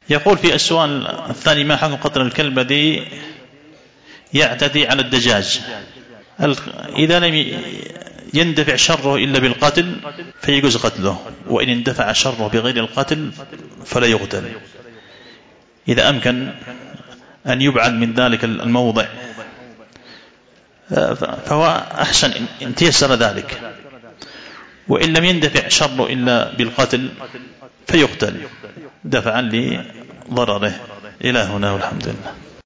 يقول في السؤال الثاني: ما حكم قتل الكلب الذي يعتدي على الدجاج؟ إذا لم يندفع شره إلا بالقتل فيجوز قتله، وإن اندفع شره بغير القتل فلا يقتل. إذا أمكن أن يبعد من ذلك الموضع فهو أحسن إن تيسر ذلك، وإن لم يندفع شره إلا بالقتل فيقتل دفعا لضرره. إلى هنا والحمد لله.